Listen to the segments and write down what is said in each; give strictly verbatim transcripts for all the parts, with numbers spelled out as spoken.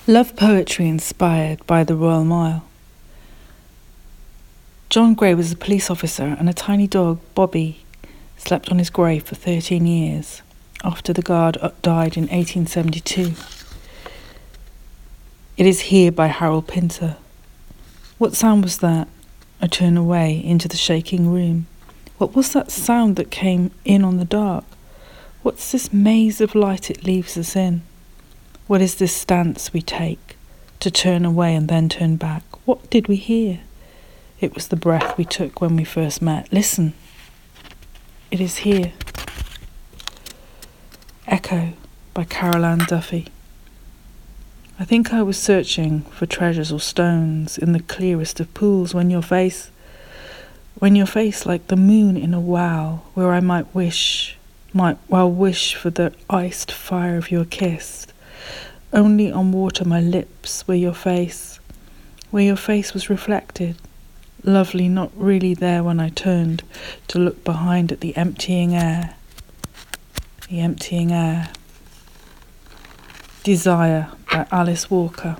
Love poetry inspired by the Royal Mile. John Gray was a police officer, and a tiny dog, Bobby, slept on his grave for thirteen years, after the guard died in eighteen seventy-two. It is Here by Harold Pinter. What sound was that? I turned away into the shaking room. What was that sound that came in on the dark? What's this maze of light it leaves us in? What is this stance we take, to turn away and then turn back? What did we hear? It was the breath we took when we first met. Listen. It is here. Echo by Carol Ann Duffy. I think I was searching for treasures or stones in the clearest of pools when your face, when your face like the moon in a well, where I might wish, might well wish for the iced fire of your kiss. Only on water my lips were your face, where your face was reflected, lovely, not really there when I turned to look behind at the emptying air. The emptying air. Desire by Alice Walker.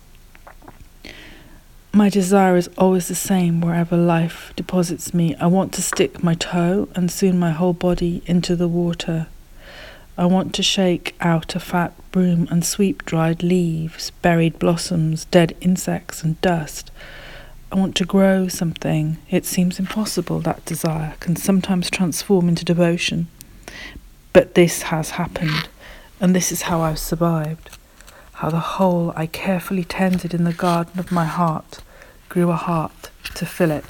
My desire is always the same wherever life deposits me. I want to stick my toe and soon my whole body into the water. I want to shake out a fat broom and sweep dried leaves, buried blossoms, dead insects and dust. I want to grow something. It seems impossible, that desire can sometimes transform into devotion. But this has happened, and this is how I've survived. How the hole I carefully tended in the garden of my heart grew a heart to fill it.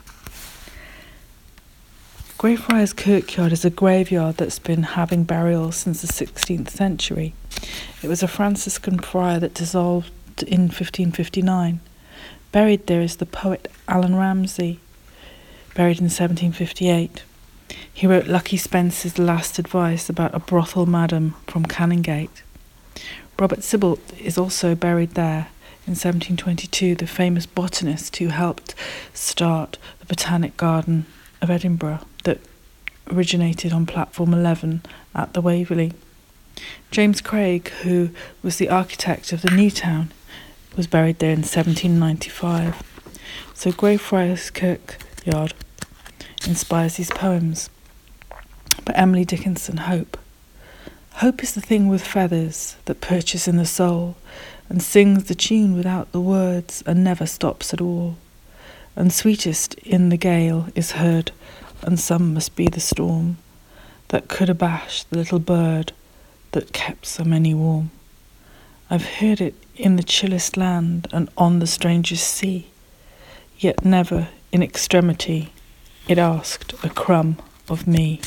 Greyfriars Kirkyard is a graveyard that's been having burials since the sixteenth century. It was a Franciscan friar that dissolved in fifteen fifty-nine. Buried there is the poet Alan Ramsay, buried in seventeen fifty-eight. He wrote Lucky Spence's Last Advice about a brothel madam from Canongate. Robert Sibbald is also buried there in seventeen twenty-two, the famous botanist who helped start the Botanic Garden of Edinburgh that originated on platform eleven at the Waverley. James Craig, who was the architect of the new town, was buried there in seventeen ninety-five. So Greyfriars Kirkyard inspires these poems. By Emily Dickinson, Hope. Hope is the thing with feathers that perches in the soul and sings the tune without the words and never stops at all. And sweetest in the gale is heard, and some must be the storm that could abash the little bird that kept so many warm. I've heard it in the chillest land and on the strangest sea, yet never in extremity it asked a crumb of me.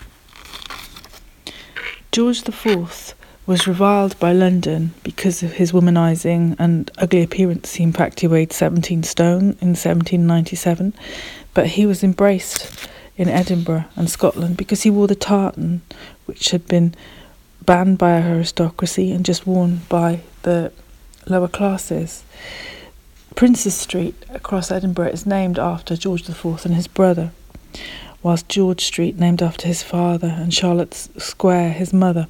George the Fourth was reviled by London because of his womanising and ugly appearance. In fact, he weighed seventeen stone in seventeen ninety-seven, but he was embraced in Edinburgh and Scotland because he wore the tartan, which had been banned by our aristocracy and just worn by the lower classes. Princes Street across Edinburgh is named after George the Fourth and his brother, whilst George Street named after his father and Charlotte Square his mother.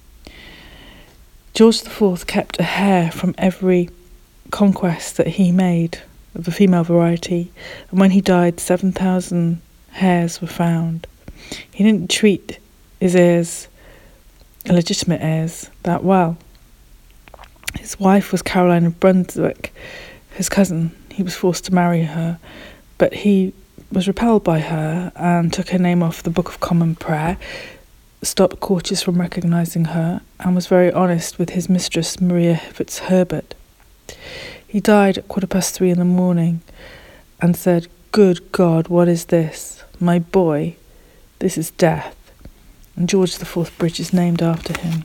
George the Fourth kept a hare from every conquest that he made of the female variety, and when he died, seven thousand hares were found. He didn't treat his heirs, illegitimate heirs, that well. His wife was Caroline of Brunswick, his cousin. He was forced to marry her, but he was repelled by her and took her name off the Book of Common Prayer, stopped courtiers from recognising her, and was very honest with his mistress, Maria Fitzherbert. He died at quarter past three in the morning and said, "Good God, what is this? My boy, this is death." And George the Fourth Bridge is named after him.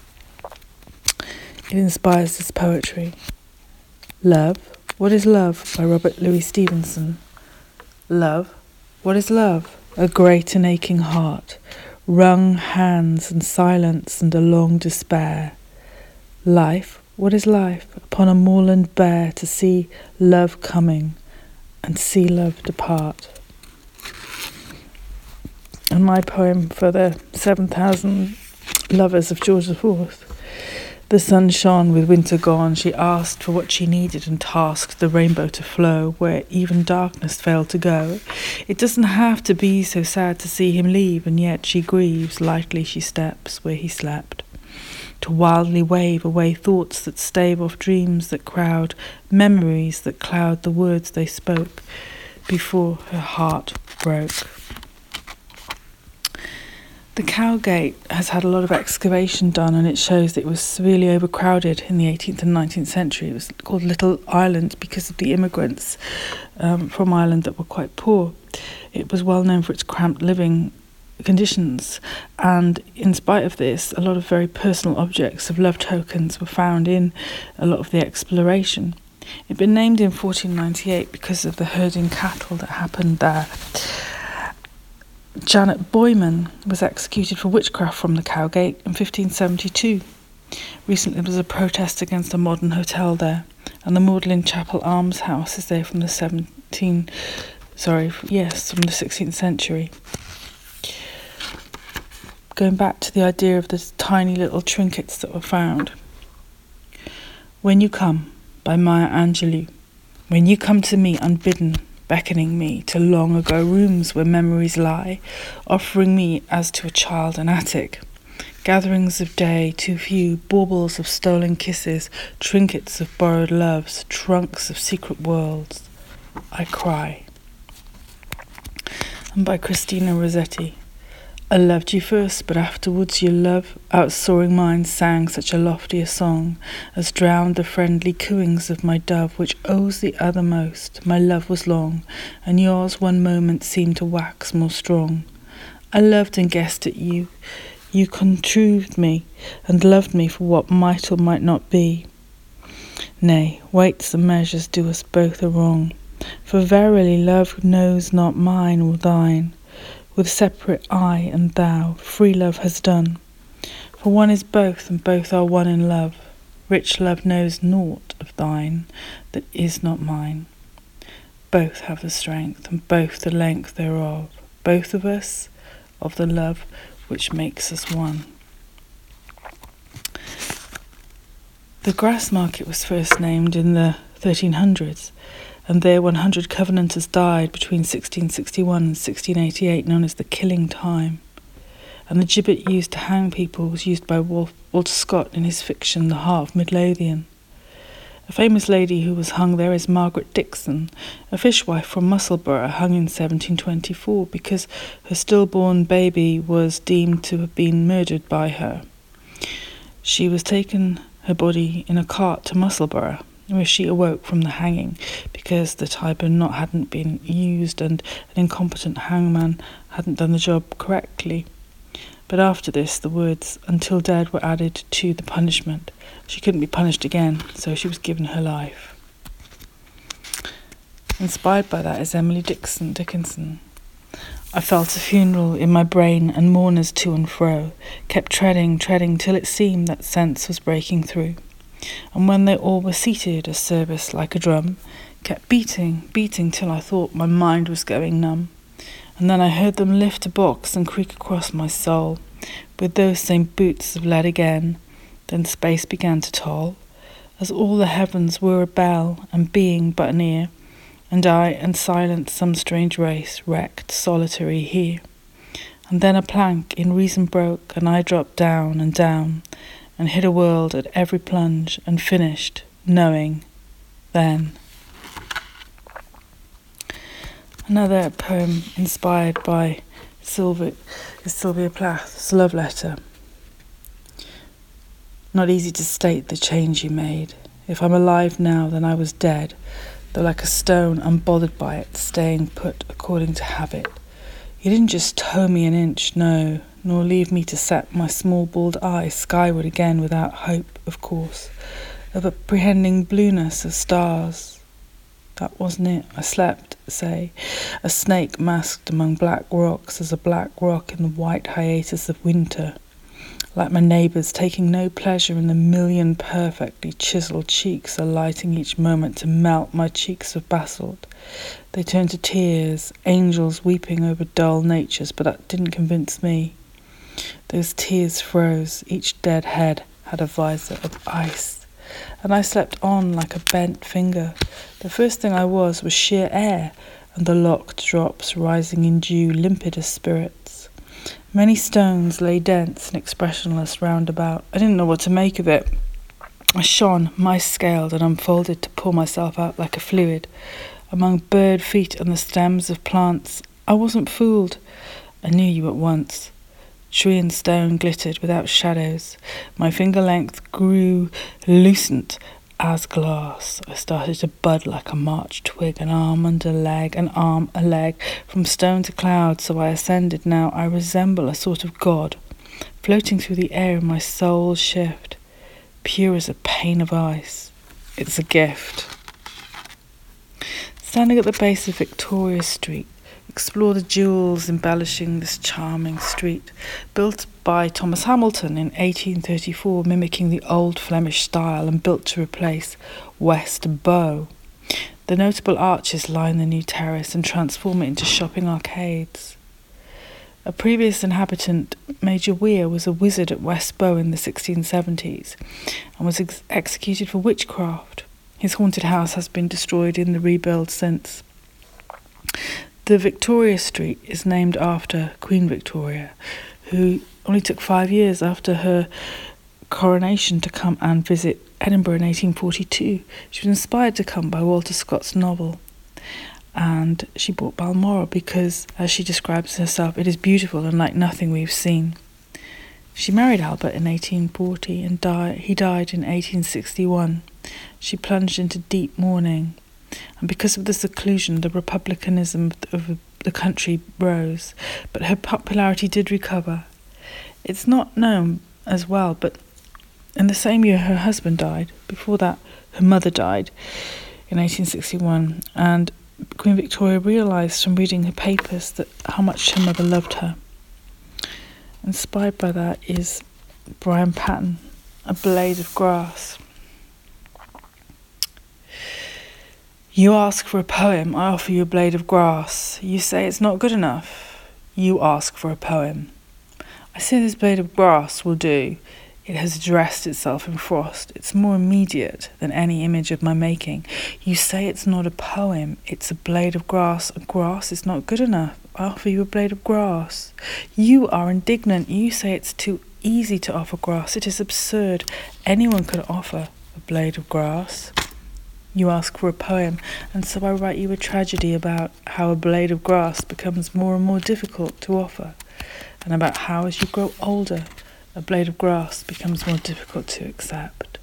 It inspires this poetry. Love, What is Love by Robert Louis Stevenson. Love, what is love? A great and aching heart, wrung hands and silence and a long despair. Life, what is life? Upon a moorland bare to see love coming and see love depart. And my poem for the seven thousand lovers of George the Fourth. The sun shone with winter gone. She asked for what she needed and tasked the rainbow to flow where even darkness failed to go. It doesn't have to be so sad to see him leave, and yet she grieves. Lightly she steps where he slept, to wildly wave away thoughts that stave off, dreams that crowd, memories that cloud the words they spoke before her heart broke. The Cowgate has had a lot of excavation done, and it shows that it was severely overcrowded in the eighteenth and nineteenth century. It was called Little Ireland because of the immigrants um, from Ireland that were quite poor. It was well known for its cramped living conditions, and in spite of this, a lot of very personal objects of love tokens were found in a lot of the exploration. It had been named in fourteen ninety-eight because of the herding cattle that happened there. Janet Boyman was executed for witchcraft from the Cowgate in fifteen seventy-two. Recently there was a protest against a modern hotel there, and the Magdalen Chapel Almshouse is there from the seventeen, sorry, yes, from the sixteenth century. Going back to the idea of the tiny little trinkets that were found. When You Come by Maya Angelou. When you come to me unbidden, beckoning me to long ago rooms where memories lie, offering me as to a child an attic. Gatherings of day too few, baubles of stolen kisses, trinkets of borrowed loves, trunks of secret worlds. I cry. And by Christina Rossetti. I loved you first, but afterwards your love, outsoaring mine, sang such a loftier song as drowned the friendly cooings of my dove, which owes the other most. My love was long, and yours one moment seemed to wax more strong. I loved and guessed at you. You contrived me, and loved me for what might or might not be. Nay, weights and measures do us both a wrong, for verily love knows not mine or thine. With separate I and thou, free love has done. For one is both, and both are one in love. Rich love knows naught of thine that is not mine. Both have the strength, and both the length thereof. Both of us, of the love which makes us one. The Grassmarket was first named in the thirteen hundreds. And there one hundred Covenanters died between sixteen sixty-one and sixteen eighty-eight, known as the Killing Time. And the gibbet used to hang people was used by Wolf, Walter Scott in his fiction The Heart of Midlothian. A famous lady who was hung there is Margaret Dixon, a fishwife from Musselburgh, hung in seventeen twenty-four because her stillborn baby was deemed to have been murdered by her. She was taken, her body, in a cart to Musselburgh, where she awoke from the hanging because the Tyburn knot hadn't been used and an incompetent hangman hadn't done the job correctly. But after this, the words "until dead" were added to the punishment. She couldn't be punished again, so she was given her life. Inspired by that is Emily Dixon Dickinson. I felt a funeral in my brain, and mourners to and fro kept treading, treading, till it seemed that sense was breaking through. And when they all were seated, a service like a drum kept beating, beating, till I thought my mind was going numb. And then I heard them lift a box and creak across my soul, with those same boots of lead again. Then space began to toll, as all the heavens were a bell, and being but an ear, and I and silence some strange race, wrecked, solitary here. And then a plank in reason broke, and I dropped down and down, and hit a world at every plunge, and finished, knowing, then. Another poem inspired by Sylvia, is Sylvia Plath's Love Letter. Not easy to state the change you made. If I'm alive now, then I was dead, though like a stone unbothered by it, staying put according to habit. You didn't just toe me an inch, no, nor leave me to set my small bald eye skyward again without hope, of course, of apprehending blueness of stars. That wasn't it. I slept, say, a snake masked among black rocks as a black rock in the white hiatus of winter, like my neighbours, taking no pleasure in the million perfectly chiselled cheeks alighting each moment to melt my cheeks of basalt. They turned to tears, angels weeping over dull natures, but that didn't convince me. Those tears froze, each dead head had a visor of ice, and I slept on like a bent finger. The first thing I was was sheer air, and the locked drops rising in dew limpid as spirits. Many stones lay dense and expressionless round about. I didn't know what to make of it. I shone, mice-scaled, and unfolded to pour myself out like a fluid. Among bird feet and the stems of plants, I wasn't fooled. I knew you at once. Tree and stone glittered without shadows. My finger length grew lucent as glass. I started to bud like a March twig, an arm and a leg, an arm, a leg, from stone to cloud. So I ascended. Now I resemble a sort of god, floating through the air in my soul's shift, pure as a pane of ice. It's a gift. Standing at the base of Victoria Street, explore the jewels embellishing this charming street, built by Thomas Hamilton in eighteen thirty-four, mimicking the old Flemish style and built to replace West Bow. The notable arches line the new terrace and transform it into shopping arcades. A previous inhabitant, Major Weir, was a wizard at West Bow in the sixteen seventies and was ex- executed for witchcraft. His haunted house has been destroyed in the rebuild since. The Victoria Street is named after Queen Victoria, who only took five years after her coronation to come and visit Edinburgh in eighteen forty-two. She was inspired to come by Walter Scott's novel, and she bought Balmoral because, as she describes herself, it is beautiful and like nothing we've seen. She married Albert in eighteen forty and died, he died in eighteen sixty-one. She plunged into deep mourning, and because of the seclusion, the republicanism of the country rose, but her popularity did recover. It's not known as well, but in the same year her husband died. Before that, her mother died in eighteen sixty-one, and Queen Victoria realised from reading her papers that how much her mother loved her. Inspired by that is Brian Patten, A Blade of Grass. You ask for a poem, I offer you a blade of grass. You say it's not good enough. You ask for a poem. I say this blade of grass will do. It has dressed itself in frost. It's more immediate than any image of my making. You say it's not a poem, it's a blade of grass. A grass is not good enough. I offer you a blade of grass. You are indignant. You say it's too easy to offer grass. It is absurd. Anyone can offer a blade of grass. You ask for a poem, and so I write you a tragedy about how a blade of grass becomes more and more difficult to offer, and about how as you grow older, a blade of grass becomes more difficult to accept.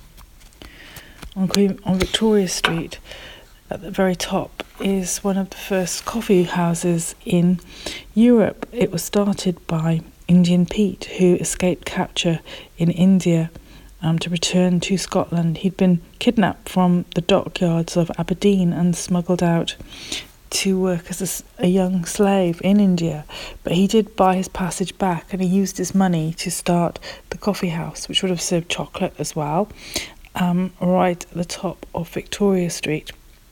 On Queen, on Victoria Street, at the very top, is one of the first coffee houses in Europe. It was started by Indian Pete, who escaped capture in India Um, to return to Scotland. He'd been kidnapped from the dockyards of Aberdeen and smuggled out to work as a, a young slave in India. But he did buy his passage back, and he used his money to start the coffee house, which would have served chocolate as well, um, right at the top of Victoria Street.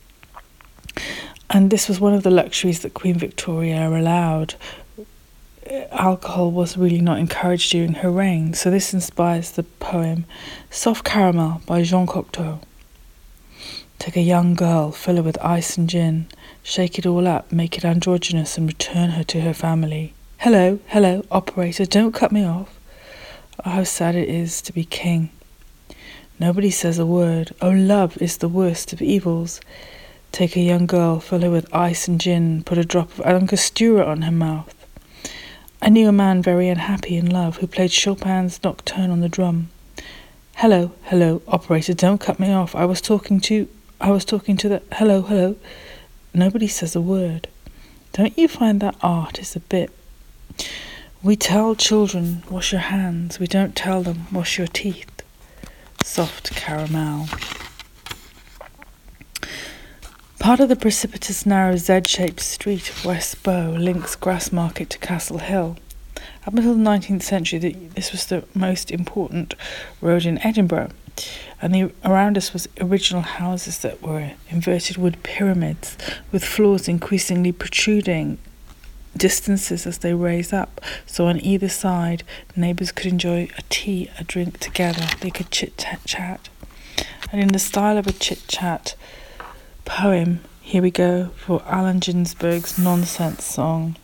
And this was one of the luxuries that Queen Victoria allowed. Alcohol was really not encouraged during her reign, so this inspires the poem Soft Caramel by Jean Cocteau. Take a young girl, fill her with ice and gin, shake it all up, make it androgynous, and return her to her family. Hello, hello, operator, don't cut me off. Oh, how sad it is to be king. Nobody says a word. Oh, love is the worst of evils. Take a young girl, fill her with ice and gin, put a drop of Angostura on her mouth. I knew a man very unhappy in love who played Chopin's Nocturne on the drum. Hello, hello, operator, don't cut me off. I was talking to, I was talking to the, hello, hello. Nobody says a word. Don't you find that art is a bit... We tell children, wash your hands. We don't tell them, wash your teeth. Soft Caramel. Part of the precipitous, narrow, Z-shaped street of West Bow links Grassmarket to Castle Hill. Up until the nineteenth century, this was the most important road in Edinburgh, and the, around us was original houses that were inverted wood pyramids, with floors increasingly protruding distances as they raise up, so on either side neighbours could enjoy a tea, a drink together. They could chit-chat. And in the style of a chit-chat poem, here we go for Allen Ginsberg's Nonsense Song.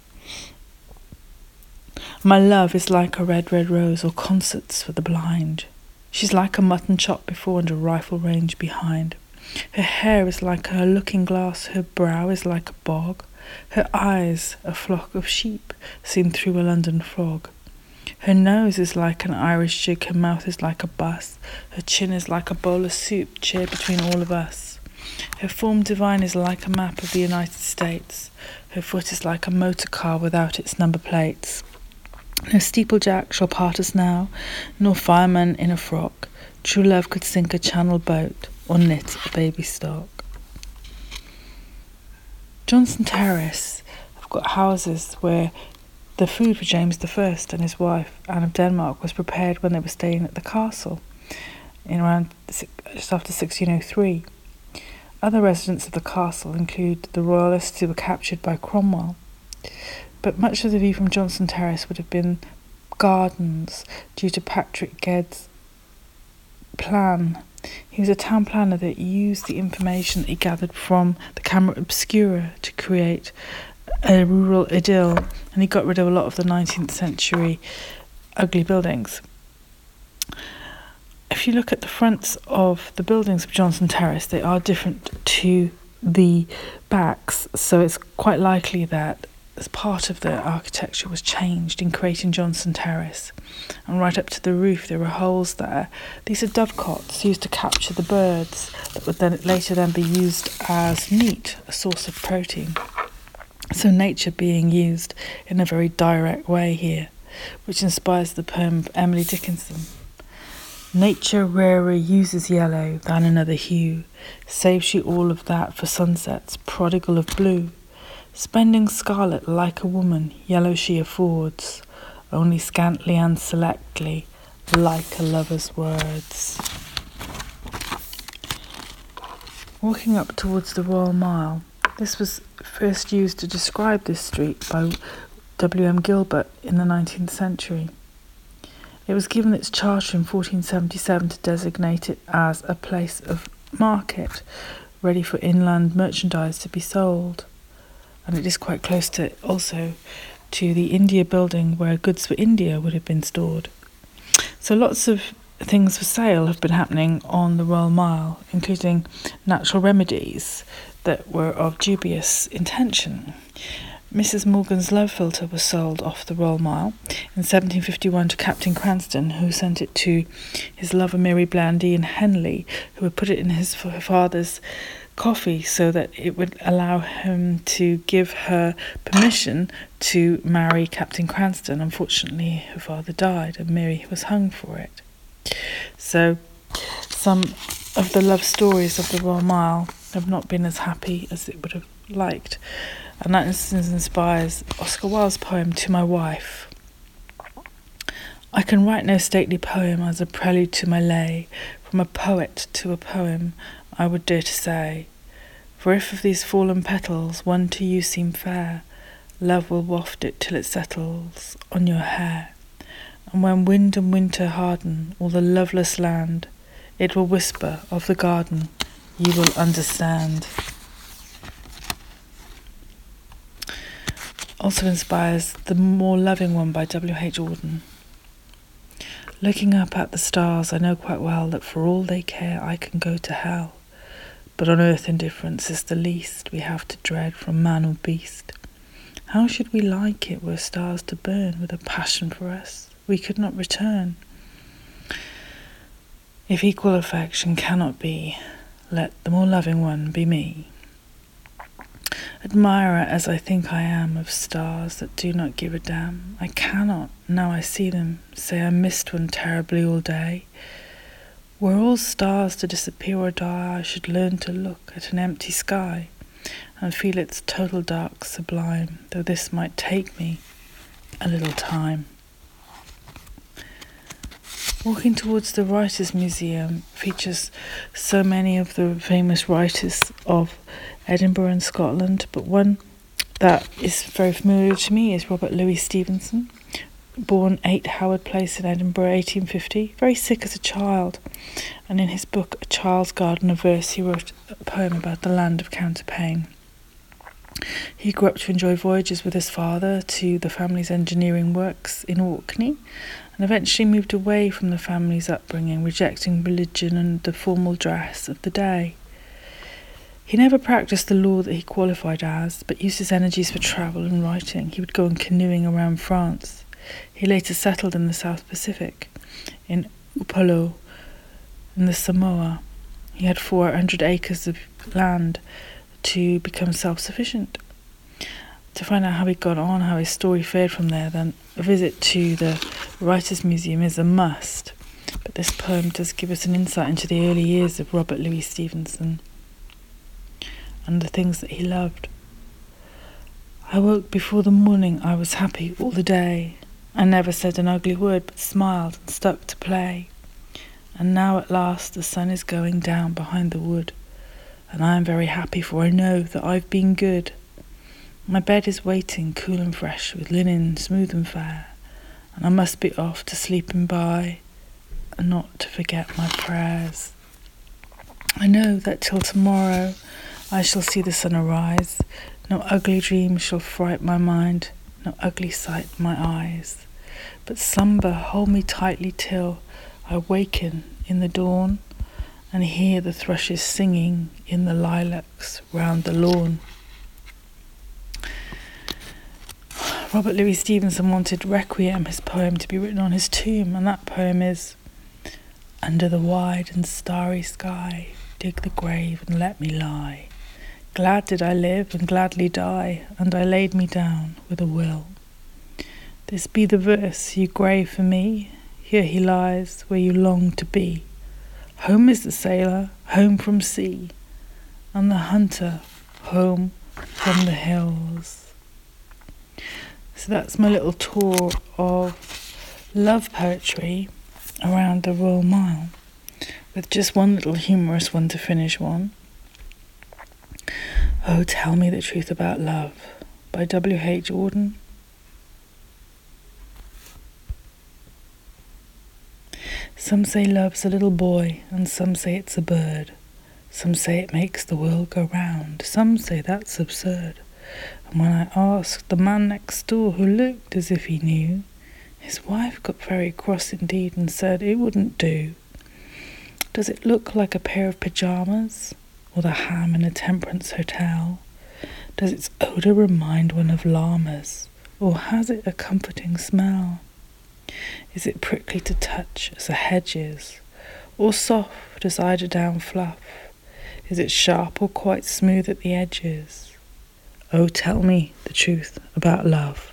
My love is like a red, red rose, or concerts for the blind. She's like a mutton chop before and a rifle range behind. Her hair is like her looking glass, her brow is like a bog, her eyes a flock of sheep seen through a London fog. Her nose is like an Irish jig, her mouth is like a bus, her chin is like a bowl of soup shared between all of us. Her form divine is like a map of the United States, her foot is like a motor car without its number plates. No steeplejack shall part us now, nor fireman in a frock. True love could sink a channel boat or knit a baby stock. Johnson Terrace have got houses where the food for James the First and his wife Anne of Denmark was prepared when they were staying at the castle in around just after sixteen oh three. Other residents of the castle include the royalists who were captured by Cromwell. But much of the view from Johnson Terrace would have been gardens due to Patrick Gedd's plan. He was a town planner that used the information that he gathered from the camera obscura to create a rural idyll, and he got rid of a lot of the nineteenth century ugly buildings. If you look at the fronts of the buildings of Johnson Terrace, they are different to the backs, so it's quite likely that as part of the architecture was changed in creating Johnson Terrace. And right up to the roof there were holes there. These are dovecots used to capture the birds that would then later then be used as meat, a source of protein. So nature being used in a very direct way here, which inspires the poem of Emily Dickinson. Nature rarer uses yellow than another hue, saves she all of that for sunsets, prodigal of blue. Spending scarlet like a woman, yellow she affords, only scantly and selectly, like a lover's words. Walking up towards the Royal Mile, this was first used to describe this street by W M Gilbert in the nineteenth century. It was given its charter in fourteen seventy-seven to designate it as a place of market, ready for inland merchandise to be sold. And it is quite close to also to the India building where goods for India would have been stored. So lots of things for sale have been happening on the Royal Mile, including natural remedies that were of dubious intention. Missus Morgan's love philtre was sold off the Royal Mile in seventeen fifty-one to Captain Cranston, who sent it to his lover Mary Blandy in Henley, who would put it in his father's coffee so that it would allow him to give her permission to marry Captain Cranston. Unfortunately, her father died and Mary was hung for it. So some of the love stories of the Royal Mile have not been as happy as it would have liked, and that inspires Oscar Wilde's poem To My Wife. I can write no stately poem as a prelude to my lay, from a poet to a poem, I would dare to say. For if of these fallen petals one to you seem fair, love will waft it till it settles on your hair. And when wind and winter harden all the loveless land, it will whisper of the garden, you will understand. Also inspires The More Loving One by W H Auden. Looking up at the stars, I know quite well that for all they care I can go to hell. But on earth indifference is the least we have to dread from man or beast. How should we like it were stars to burn with a passion for us we could not return? If equal affection cannot be, let the more loving one be me. Admirer as I think I am of stars that do not give a damn, I cannot, now I see them, say I missed one terribly all day. Were all stars to disappear or die, I should learn to look at an empty sky and feel its total dark sublime, though this might take me a little time. Walking towards the Writers' Museum features so many of the famous writers of Edinburgh and Scotland, but one that is very familiar to me is Robert Louis Stevenson, born eight Howard Place in Edinburgh, eighteen fifty, very sick as a child. And in his book, A Child's Garden of Verse, he wrote a poem about the land of counterpane. He grew up to enjoy voyages with his father to the family's engineering works in Orkney, and eventually moved away from the family's upbringing, rejecting religion and the formal dress of the day. He never practiced the law that he qualified as, but used his energies for travel and writing. He would go on canoeing around France. He later settled in the South Pacific, in Upolu, in the Samoa. He had four hundred acres of land to become self-sufficient. To find out how he got on, how his story fared from there, then a visit to the Writers' Museum is a must. But this poem does give us an insight into the early years of Robert Louis Stevenson and the things that he loved. I woke before the morning, I was happy all the day. I never said an ugly word, but smiled and stuck to play. And now at last the sun is going down behind the wood, and I am very happy, for I know that I've been good. My bed is waiting, cool and fresh, with linen smooth and fair, and I must be off to sleeping by, and not to forget my prayers. I know that till tomorrow I shall see the sun arise. No ugly dream shall fright my mind, no ugly sight my eyes. But slumber hold me tightly till I waken in the dawn, and hear the thrushes singing in the lilacs round the lawn. Robert Louis Stevenson wanted Requiem, his poem, to be written on his tomb, and that poem is: under the wide and starry sky, dig the grave and let me lie. Glad did I live and gladly die, and I laid me down with a will. This be the verse you grave for me, here he lies where you long to be. Home is the sailor, home from sea, and the hunter, home from the hills. So that's my little tour of love poetry around the Royal Mile, with just one little humorous one to finish one. Oh, Tell Me the Truth About Love by W H Auden. Some say love's a little boy, and some say it's a bird. Some say it makes the world go round, some say that's absurd. And when I asked the man next door, who looked as if he knew, his wife got very cross indeed and said it wouldn't do. Does it look like a pair of pyjamas, or the ham in a temperance hotel? Does its odour remind one of llamas, or has it a comforting smell? Is it prickly to touch as a hedge is, or soft as eiderdown fluff? Is it sharp or quite smooth at the edges? Oh, tell me the truth about love.